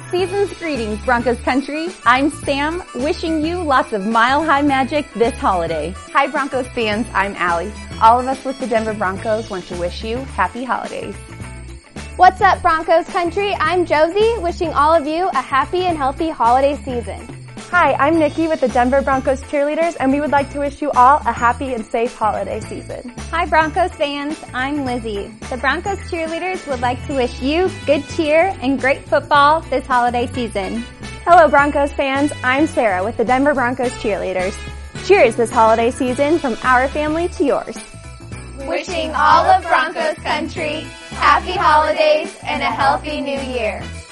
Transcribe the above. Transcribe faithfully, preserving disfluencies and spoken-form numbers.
Season's greetings, Broncos country. I'm Sam, wishing you lots of Mile High magic this holiday. Hi Broncos fans, I'm Allie. All of us with the Denver Broncos want to wish you happy holidays. What's up, Broncos country? I'm Josie, wishing all of you a happy and healthy holiday season. Hi, I'm Nikki with the Denver Broncos cheerleaders, and we would like to wish you all a happy and safe holiday season. Hi Broncos fans, I'm Lizzie. The Broncos cheerleaders would like to wish you good cheer and great football this holiday season. Hello Broncos fans, I'm Sarah with the Denver Broncos cheerleaders. Cheers this holiday season from our family to yours. Wishing all of Broncos country happy holidays and a healthy new year.